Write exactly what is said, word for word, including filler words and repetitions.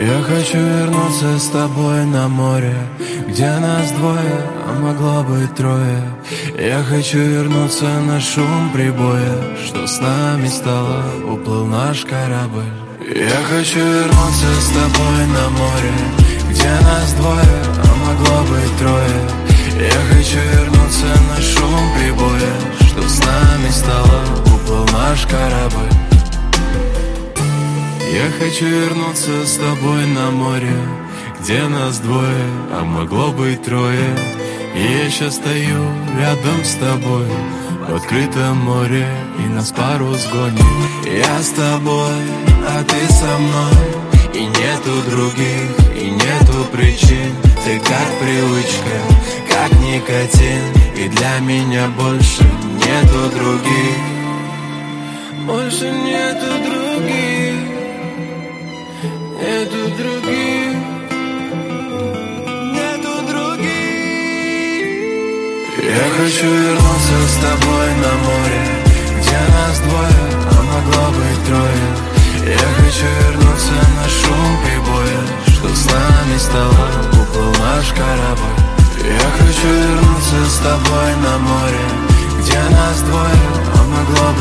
Я хочу вернуться с тобой на море, где нас двое, а могло быть трое. Я хочу вернуться на шум прибоя, что с нами стало, уплыл наш корабль. Я хочу вернуться с тобой на море, где нас двое, а могло быть трое. Я хочу вернуться на шум прибоя, что с нами стало, уплыл наш корабль. Я хочу вернуться с тобой на море, где нас двое, а могло быть трое. И я сейчас стою рядом с тобой в открытом море, и нас парус гонит. Я с тобой, а ты со мной, и нету других, и нету причин. Ты как привычка, как никотин, и для меня больше нету других. Больше нету других, нету других, нету других. Я хочу вернуться с тобой на море, где нас двое, а могло быть трое. Я хочу вернуться на шум прибоя, что с нами стало, уплыл наш корабль. Я хочу вернуться с тобой на море, где нас двое, а могло